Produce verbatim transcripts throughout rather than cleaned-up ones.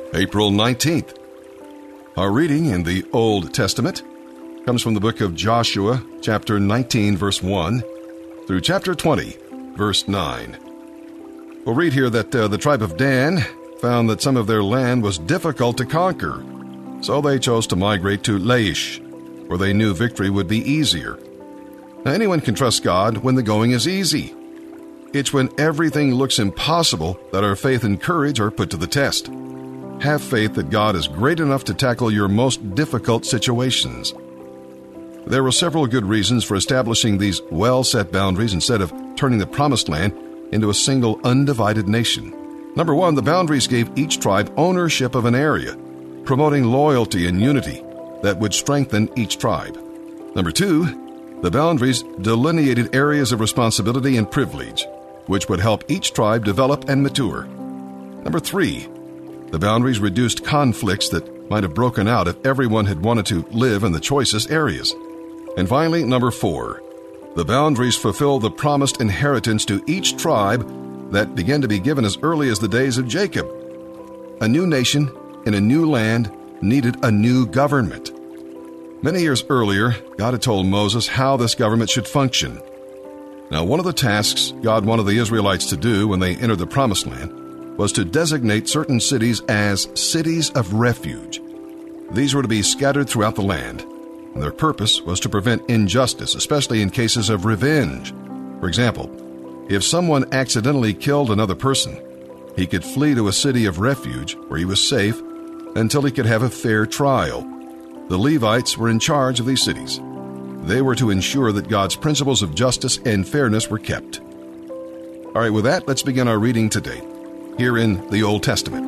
April nineteenth. Our reading in the Old Testament comes from the book of Joshua, chapter nineteen, verse one, through chapter twenty, verse nine. We'll read here that uh, the tribe of Dan found that some of their land was difficult to conquer, so they chose to migrate to Laish, where they knew victory would be easier. Now, anyone can trust God when the going is easy. It's when everything looks impossible that our faith and courage are put to the test. Have faith that God is great enough to tackle your most difficult situations. There were several good reasons for establishing these well-set boundaries instead of turning the Promised Land into a single undivided nation. Number one, the boundaries gave each tribe ownership of an area, promoting loyalty and unity that would strengthen each tribe. Number two, the boundaries delineated areas of responsibility and privilege, which would help each tribe develop and mature. Number three, the boundaries reduced conflicts that might have broken out if everyone had wanted to live in the choicest areas. And finally, number four, the boundaries fulfilled the promised inheritance to each tribe that began to be given as early as the days of Jacob. A new nation in a new land needed a new government. Many years earlier, God had told Moses how this government should function. Now, one of the tasks God wanted the Israelites to do when they entered the Promised Land was to designate certain cities as cities of refuge. These were to be scattered throughout the land, and their purpose was to prevent injustice, especially in cases of revenge. For example, if someone accidentally killed another person, he could flee to a city of refuge where he was safe until he could have a fair trial. The Levites were in charge of these cities. They were to ensure that God's principles of justice and fairness were kept. All right, with that, let's begin our reading today, here in the Old Testament.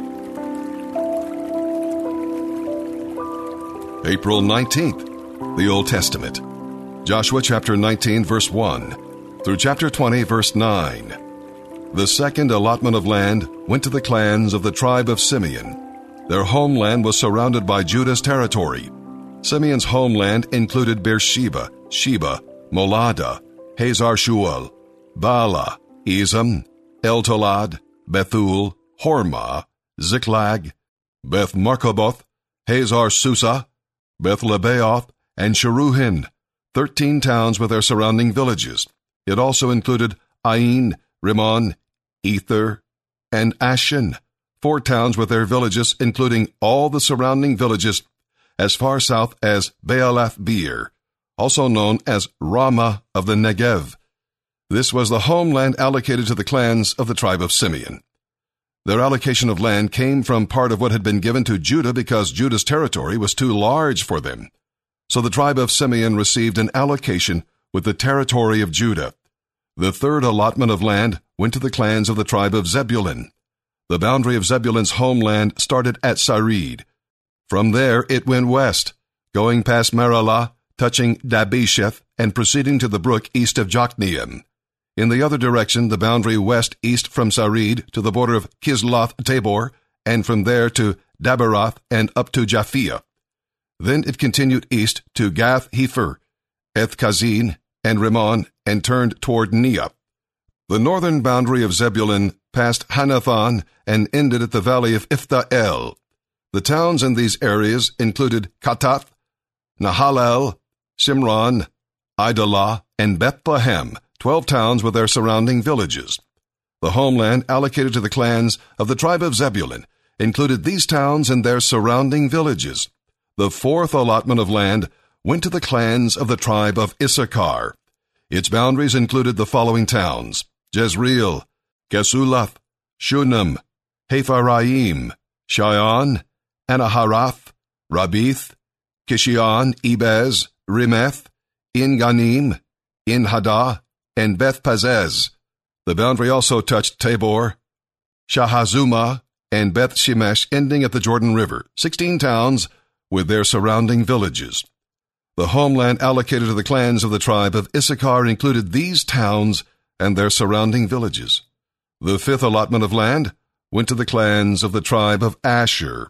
April nineteenth, the Old Testament. Joshua chapter nineteen, verse one, through chapter twenty, verse nine. The second allotment of land went to the clans of the tribe of Simeon. Their homeland was surrounded by Judah's territory. Simeon's homeland included Beersheba, Sheba, Molada, Hazar-Shual, Bala, Ezem, El-Tolad, Bethul, Hormah, Ziklag, Beth-Markaboth, Hazar-Susa, Beth-Lebaoth, and Sharuhin, thirteen towns with their surrounding villages. It also included Ain, Rimmon, Ether, and Ashen, four towns with their villages, including all the surrounding villages as far south as Baalath-Beer, also known as Ramah of the Negev. This was the homeland allocated to the clans of the tribe of Simeon. Their allocation of land came from part of what had been given to Judah because Judah's territory was too large for them. So the tribe of Simeon received an allocation with the territory of Judah. The third allotment of land went to the clans of the tribe of Zebulun. The boundary of Zebulun's homeland started at Sarid. From there it went west, going past Maralah, touching Dabesheth, and proceeding to the brook east of Jokneam. In the other direction, the boundary west-east from Sarid to the border of Kisloth-Tabor, and from there to Daberath and up to Japhia. Then it continued east to Gath-Hepher, Eth-Kazin, and Rimmon, and turned toward Neah. The northern boundary of Zebulun passed Hanathon and ended at the valley of Iphta-El. The towns in these areas included Katath, Nahalel, Shimron, Idalah, and Bethlehem, twelve towns with their surrounding villages. The homeland allocated to the clans of the tribe of Zebulun included these towns and their surrounding villages. The fourth allotment of land went to the clans of the tribe of Issachar. Its boundaries included the following towns: Jezreel, Gesulath, Shunem, Hapharaim, Shion, Anaharath, Rabith, Kishion, Ebez, Rimeth, En-Ganim, En-Haddah, and Beth-Pazez. The boundary also touched Tabor, Shahazumah, and Beth-Shemesh, ending at the Jordan River, sixteen towns with their surrounding villages. The homeland allocated to the clans of the tribe of Issachar included these towns and their surrounding villages. The fifth allotment of land went to the clans of the tribe of Asher.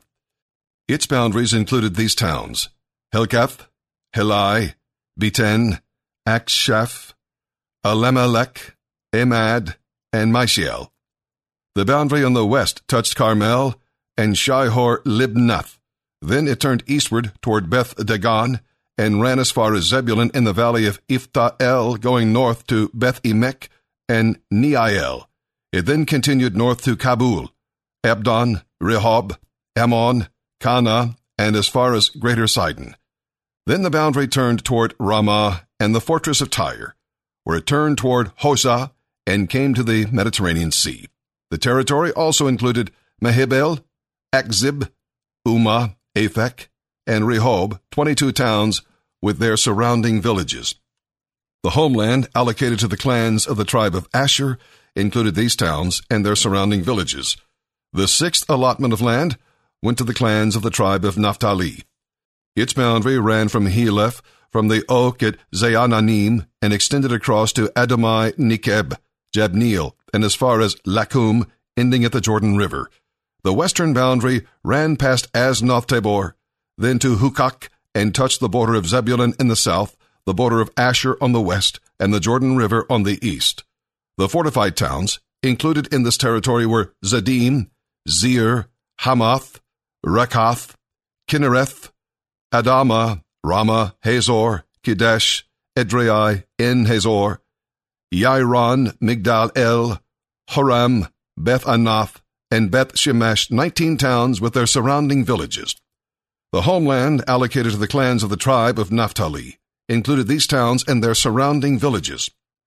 Its boundaries included these towns: Helkath, Helai, Beten, Akshaph, Elimelech, Emad, and Mishael. The boundary on the west touched Carmel and Shihor-Libnath. Then it turned eastward toward Beth-Dagon, and ran as far as Zebulun in the valley of Ifta-el, going north to Beth-Emek and Neiel. It then continued north to Kabul, Abdon, Rehob, Ammon, Kana, and as far as Greater Sidon. Then the boundary turned toward Ramah and the fortress of Tyre, where it turned toward Hosah and came to the Mediterranean Sea. The territory also included Mehebel, Akzib, Umah, Aphek, and Rehob, twenty-two towns with their surrounding villages. The homeland allocated to the clans of the tribe of Asher included these towns and their surrounding villages. The sixth allotment of land went to the clans of the tribe of Naphtali. Its boundary ran from Heleph, from the oak at Zaananim, and extended across to Adamai Nikeb, Jabneel, and as far as Lakum, ending at the Jordan River. The western boundary ran past Aznoth-Tabor, then to Hukok, and touched the border of Zebulun in the south, the border of Asher on the west, and the Jordan River on the east. The fortified towns included in this territory were Zadim, Zir, Hamath, Rakath, Kinnereth, Adama, Ramah, Hazor, Kedesh, Edrei, En-Hazor, Yairon, Migdal-El, Horam, Beth-Anath, and Beth-Shemesh, nineteen towns with their surrounding villages. The homeland allocated to the clans of the tribe of Naphtali included these towns and their surrounding villages.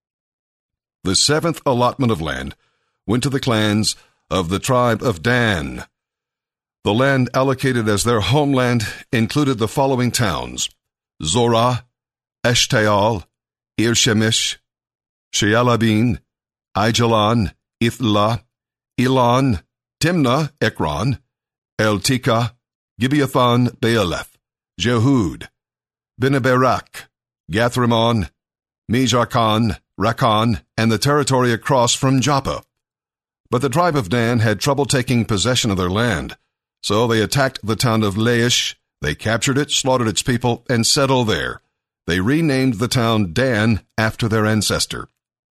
The seventh allotment of land went to the clans of the tribe of Dan. The land allocated as their homeland included the following towns: Zorah, Eshtaol, Ir-Shemish, Shealabin, Aijalon, Ithla, Elon, Timnah, Ekron, Eltika, Gibeathon, Baaleth, Jehud, Beneberak, Gathrimmon, Mejarkon, Rakon, and the territory across from Joppa. But the tribe of Dan had trouble taking possession of their land, so they attacked the town of Laish. They captured it, slaughtered its people, and settled there. They renamed the town Dan after their ancestor.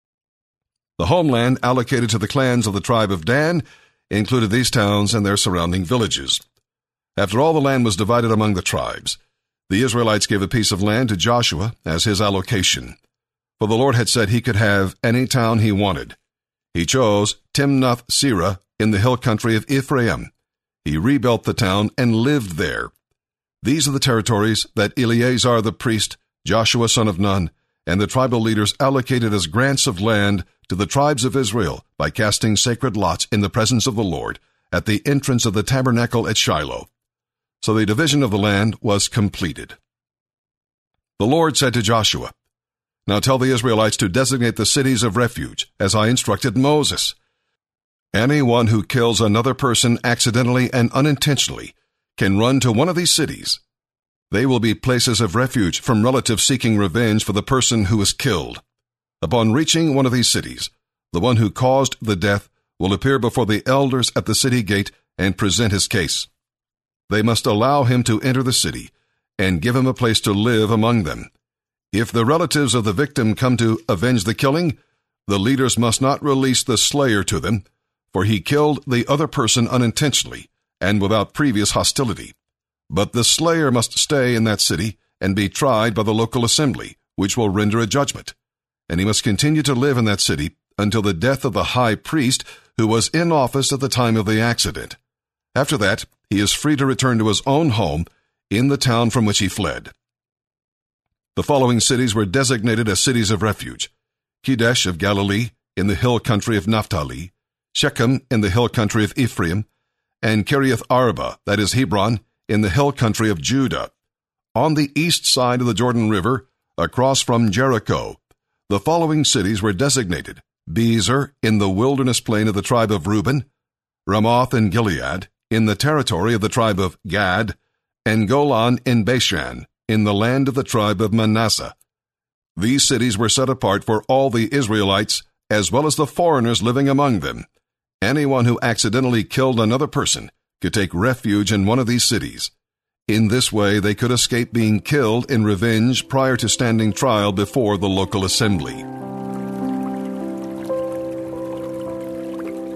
The homeland allocated to the clans of the tribe of Dan included these towns and their surrounding villages. After all the land was divided among the tribes, the Israelites gave a piece of land to Joshua as his allocation. For the Lord had said he could have any town he wanted. He chose Timnath-Serah in the hill country of Ephraim. He rebuilt the town and lived there. These are the territories that Eleazar the priest, Joshua son of Nun, and the tribal leaders allocated as grants of land to the tribes of Israel by casting sacred lots in the presence of the Lord at the entrance of the tabernacle at Shiloh. So the division of the land was completed. The Lord said to Joshua, "Now tell the Israelites to designate the cities of refuge, as I instructed Moses. Anyone who kills another person accidentally and unintentionally can run to one of these cities. They will be places of refuge from relatives seeking revenge for the person who was killed. Upon reaching one of these cities, the one who caused the death will appear before the elders at the city gate and present his case. They must allow him to enter the city and give him a place to live among them. If the relatives of the victim come to avenge the killing, the leaders must not release the slayer to them, for he killed the other person unintentionally and without previous hostility. But the slayer must stay in that city and be tried by the local assembly, which will render a judgment. And he must continue to live in that city until the death of the high priest who was in office at the time of the accident. After that, he is free to return to his own home in the town from which he fled." The following cities were designated as cities of refuge: Kedesh of Galilee in the hill country of Naphtali, Shechem in the hill country of Ephraim, and Kiriath Arba, that is Hebron, in the hill country of Judah. On the east side of the Jordan River, across from Jericho, the following cities were designated: Bezer in the wilderness plain of the tribe of Reuben, Ramoth in Gilead in the territory of the tribe of Gad, and Golan in Bashan in the land of the tribe of Manasseh. These cities were set apart for all the Israelites, as well as the foreigners living among them. Anyone who accidentally killed another person could take refuge in one of these cities. In this way, they could escape being killed in revenge prior to standing trial before the local assembly.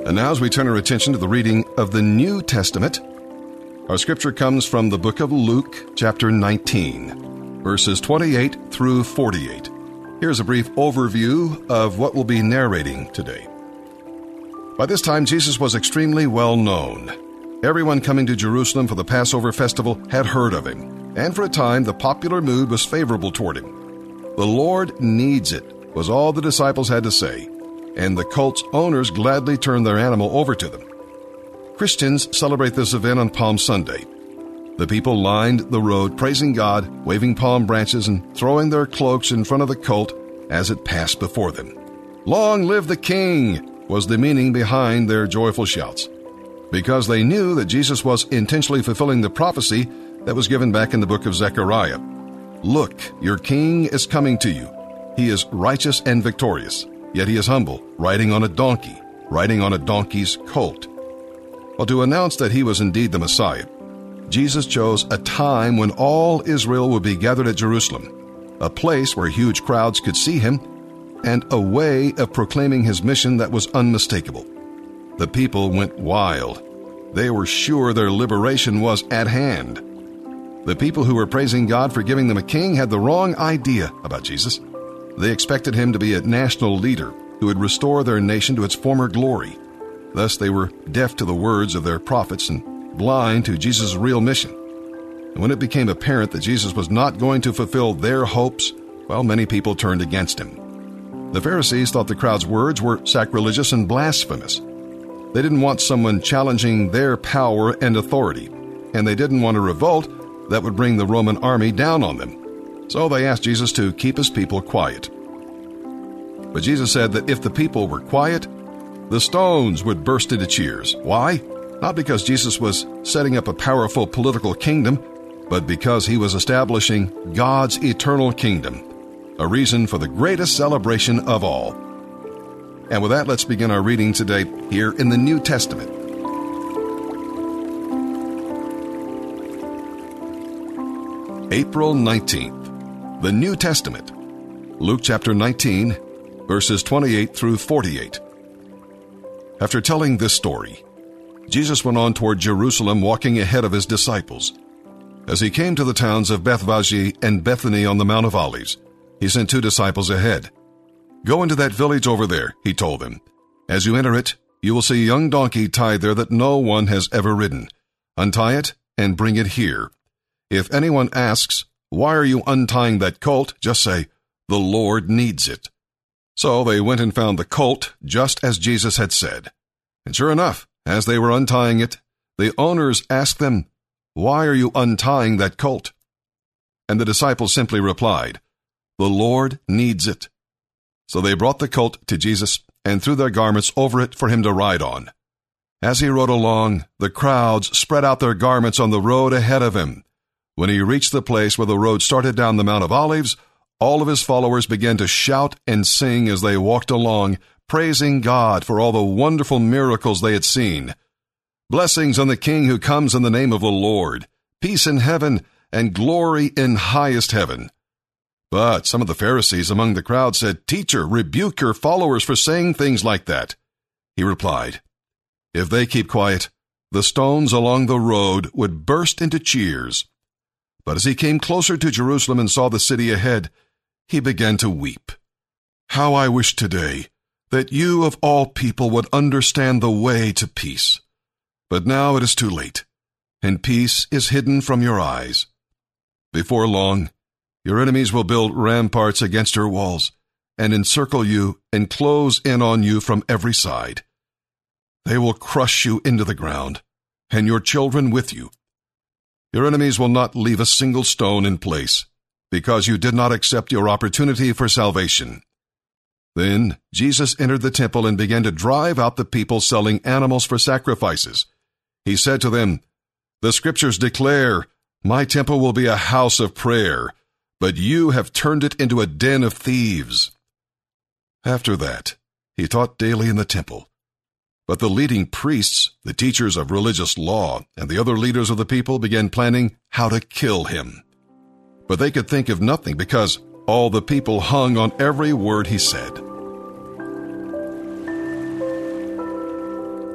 And now as we turn our attention to the reading of the New Testament, our scripture comes from the book of Luke, chapter nineteen, verses twenty-eight through forty-eight. Here's a brief overview of what we'll be narrating today. By this time, Jesus was extremely well known. Everyone coming to Jerusalem for the Passover festival had heard of him, and for a time the popular mood was favorable toward him. The Lord needs it, was all the disciples had to say, and the cult's owners gladly turned their animal over to them. Christians celebrate this event on Palm Sunday. The people lined the road praising God, waving palm branches and throwing their cloaks in front of the colt as it passed before them. "Long live the King!" was the meaning behind their joyful shouts, because they knew that Jesus was intentionally fulfilling the prophecy that was given back in the book of Zechariah. "Look, your king is coming to you. He is righteous and victorious, yet he is humble, riding on a donkey, riding on a donkey's colt." Well, to announce that he was indeed the Messiah, Jesus chose a time when all Israel would be gathered at Jerusalem, a place where huge crowds could see him, and a way of proclaiming his mission that was unmistakable. The people went wild. They were sure their liberation was at hand. The people who were praising God for giving them a king had the wrong idea about Jesus. They expected him to be a national leader who would restore their nation to its former glory. Thus, they were deaf to the words of their prophets and blind to Jesus' real mission. And when it became apparent that Jesus was not going to fulfill their hopes, well, many people turned against him. The Pharisees thought the crowd's words were sacrilegious and blasphemous. They didn't want someone challenging their power and authority, and they didn't want a revolt that would bring the Roman army down on them. So they asked Jesus to keep his people quiet. But Jesus said that if the people were quiet, the stones would burst into cheers. Why? Not because Jesus was setting up a powerful political kingdom, but because he was establishing God's eternal kingdom, a reason for the greatest celebration of all. And with that, let's begin our reading today here in the New Testament. April nineteenth, the New Testament, Luke chapter nineteen, verses twenty-eight through forty-eight. After telling this story, Jesus went on toward Jerusalem, walking ahead of his disciples. As he came to the towns of Bethphage and Bethany on the Mount of Olives, he sent two disciples ahead. "Go into that village over there," he told them. "As you enter it, you will see a young donkey tied there that no one has ever ridden. Untie it and bring it here. If anyone asks, 'Why are you untying that colt?' just say, 'The Lord needs it.'" So they went and found the colt just as Jesus had said. And sure enough, as they were untying it, the owners asked them, "Why are you untying that colt?" And the disciples simply replied, "The Lord needs it." So they brought the colt to Jesus and threw their garments over it for him to ride on. As he rode along, the crowds spread out their garments on the road ahead of him. When he reached the place where the road started down the Mount of Olives, all of his followers began to shout and sing as they walked along, praising God for all the wonderful miracles they had seen. "Blessings on the King who comes in the name of the Lord, peace in heaven and glory in highest heaven." But some of the Pharisees among the crowd said, "Teacher, rebuke your followers for saying things like that." He replied, "If they keep quiet, the stones along the road would burst into cheers." But as he came closer to Jerusalem and saw the city ahead, he began to weep. "How I wish today that you of all people would understand the way to peace. But now it is too late, and peace is hidden from your eyes. Before long, your enemies will build ramparts against your walls and encircle you and close in on you from every side. They will crush you into the ground, and your children with you. Your enemies will not leave a single stone in place, because you did not accept your opportunity for salvation." Then Jesus entered the temple and began to drive out the people selling animals for sacrifices. He said to them, "The scriptures declare, 'My temple will be a house of prayer,' but you have turned it into a den of thieves." After that, he taught daily in the temple. But the leading priests, the teachers of religious law, and the other leaders of the people began planning how to kill him. But they could think of nothing because all the people hung on every word he said.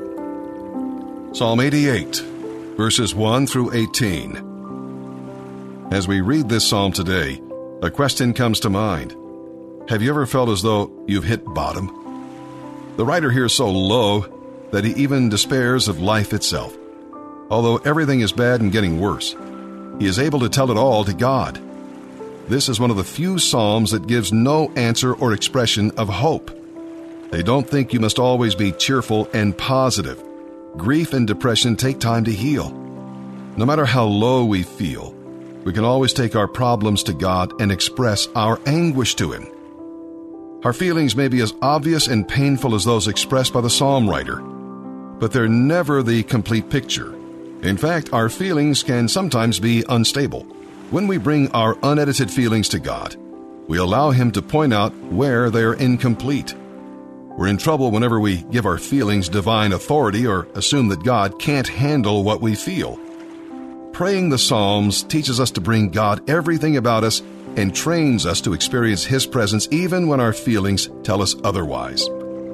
Psalm eighty-eight, verses one through eighteen. As we read this psalm today, a question comes to mind. Have you ever felt as though you've hit bottom? The writer here is so low that he even despairs of life itself. Although everything is bad and getting worse, he is able to tell it all to God. This is one of the few psalms that gives no answer or expression of hope. They don't think you must always be cheerful and positive. Grief and depression take time to heal. No matter how low we feel, we can always take our problems to God and express our anguish to Him. Our feelings may be as obvious and painful as those expressed by the psalm writer, but they're never the complete picture. In fact, our feelings can sometimes be unstable. When we bring our unedited feelings to God, we allow Him to point out where they are incomplete. We're in trouble whenever we give our feelings divine authority or assume that God can't handle what we feel. Praying the Psalms teaches us to bring God everything about us and trains us to experience His presence even when our feelings tell us otherwise.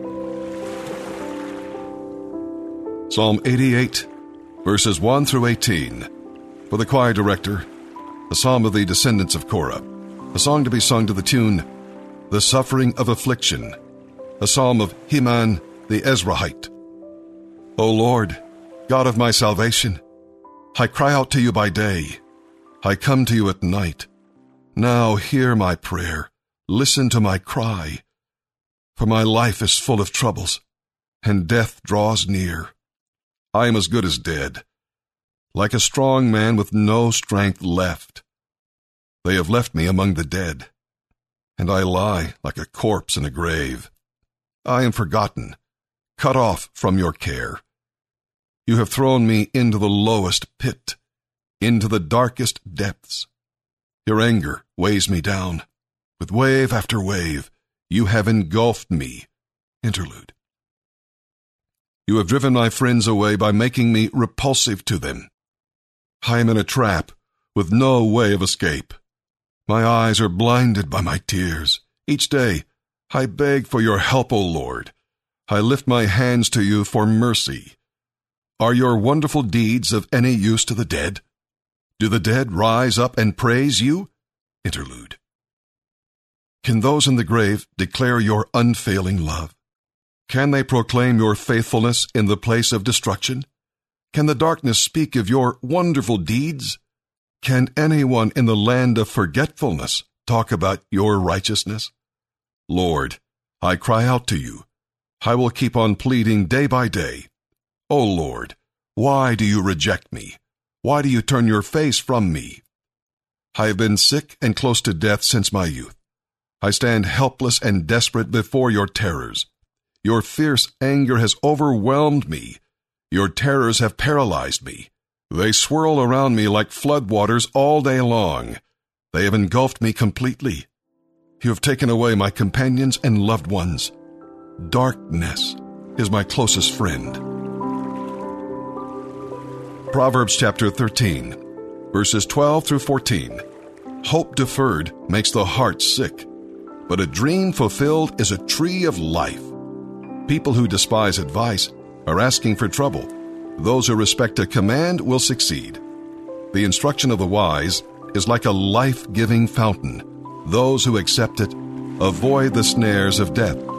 Psalm eighty-eight, verses one through eighteen. For the choir director, a psalm of the descendants of Korah, a song to be sung to the tune, The Suffering of Affliction, a psalm of Heman the Ezrahite. O Lord, God of my salvation, I cry out to you by day. I come to you at night. Now hear my prayer. Listen to my cry. For my life is full of troubles, and death draws near. I am as good as dead, like a strong man with no strength left. They have left me among the dead, and I lie like a corpse in a grave. I am forgotten, cut off from your care. You have thrown me into the lowest pit, into the darkest depths. Your anger weighs me down. With wave after wave, you have engulfed me. Interlude. You have driven my friends away by making me repulsive to them. I am in a trap with no way of escape. My eyes are blinded by my tears. Each day, I beg for your help, O Lord. I lift my hands to you for mercy. Are your wonderful deeds of any use to the dead? Do the dead rise up and praise you? Interlude. Can those in the grave declare your unfailing love? Can they proclaim your faithfulness in the place of destruction? Can the darkness speak of your wonderful deeds? Can anyone in the land of forgetfulness talk about your righteousness? Lord, I cry out to you. I will keep on pleading day by day. O Lord, why do you reject me? Why do you turn your face from me? I have been sick and close to death since my youth. I stand helpless and desperate before your terrors. Your fierce anger has overwhelmed me. Your terrors have paralyzed me. They swirl around me like floodwaters all day long. They have engulfed me completely. You have taken away my companions and loved ones. Darkness is my closest friend. Proverbs chapter thirteen, verses twelve through fourteen. Hope deferred makes the heart sick, but a dream fulfilled is a tree of life. People who despise advice are asking for trouble. Those who respect a command will succeed. The instruction of the wise is like a life-giving fountain. Those who accept it avoid the snares of death.